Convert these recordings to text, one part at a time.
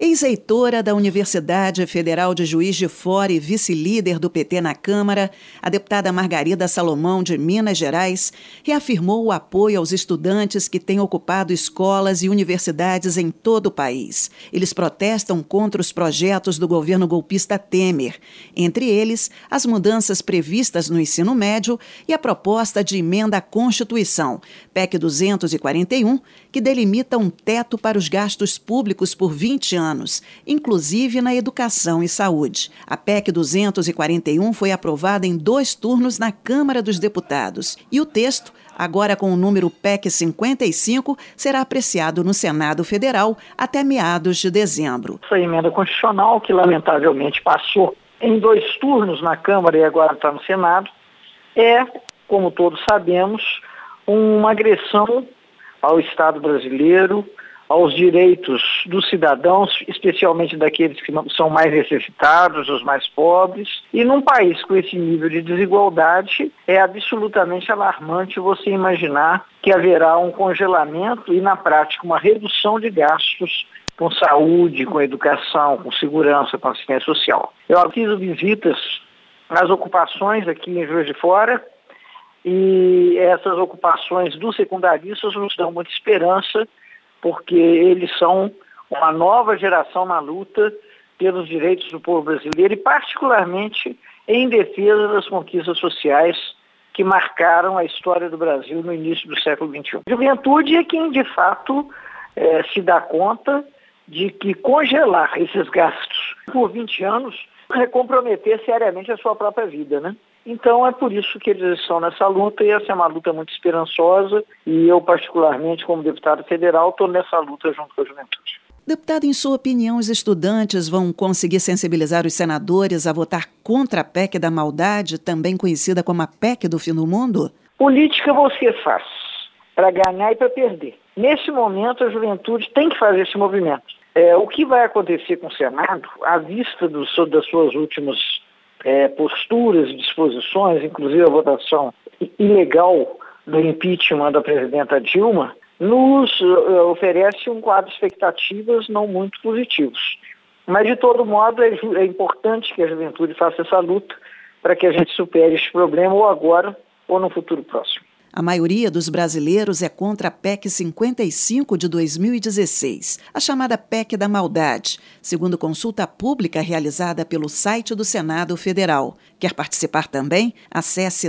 Ex-reitora da Universidade Federal de Juiz de Fora e vice-líder do PT na Câmara, a deputada Margarida Salomão, de Minas Gerais, reafirmou o apoio aos estudantes que têm ocupado escolas e universidades em todo o país. Eles protestam contra os projetos do governo golpista Temer, entre eles as mudanças previstas no ensino médio e a proposta de emenda à Constituição, PEC 241, que delimita um teto para os gastos públicos por 20 anos, inclusive na educação e saúde. A PEC 241 foi aprovada em 2 turnos na Câmara dos Deputados e o texto, agora com o número PEC 55, será apreciado no Senado Federal até meados de dezembro. Essa emenda constitucional, que lamentavelmente passou em 2 turnos na Câmara e agora está no Senado, é, como todos sabemos, uma agressão ao Estado brasileiro, aos direitos dos cidadãos, especialmente daqueles que são mais necessitados, os mais pobres. E num país com esse nível de desigualdade, é absolutamente alarmante você imaginar que haverá um congelamento e, na prática, uma redução de gastos com saúde, com educação, com segurança, com assistência social. Eu fiz visitas às ocupações aqui em Juiz de Fora, e essas ocupações dos secundaristas nos dão muita esperança, porque eles são uma nova geração na luta pelos direitos do povo brasileiro e particularmente em defesa das conquistas sociais que marcaram a história do Brasil no início do século XXI. A juventude é quem, de fato, se dá conta de que congelar esses gastos por 20 anos é comprometer seriamente a sua própria vida, né? Então é por isso que eles estão nessa luta, e essa é uma luta muito esperançosa, e eu particularmente, como deputado federal, estou nessa luta junto com a juventude. Deputado, em sua opinião, os estudantes vão conseguir sensibilizar os senadores a votar contra a PEC da maldade, também conhecida como a PEC do fim do mundo? Política você faz para ganhar e para perder. Nesse momento, a juventude tem que fazer esse movimento. O que vai acontecer com o Senado, à vista das suas últimas posturas e disposições, inclusive a votação ilegal do impeachment da presidenta Dilma, nos oferece um quadro de expectativas não muito positivos. Mas, de todo modo, é importante que a juventude faça essa luta para que a gente supere este problema, ou agora ou no futuro próximo. A maioria dos brasileiros é contra a PEC 55 de 2016, a chamada PEC da maldade, segundo consulta pública realizada pelo site do Senado Federal. Quer participar também? Acesse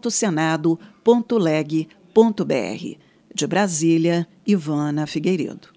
www.senado.leg.br. De Brasília, Ivana Figueiredo.